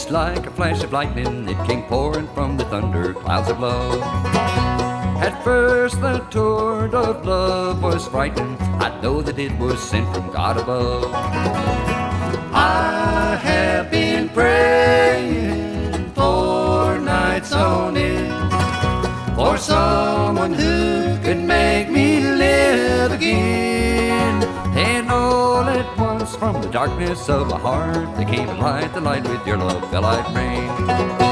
Just like a flash of lightning, it came pouring from the thunder clouds of love. At first the torrent of love was frightening. I know that it was sent from God above. I have been praying for nights on end, for someone who could make me live again. And all at once from the darkness of my heart there came a light, the light with your love fell like rain.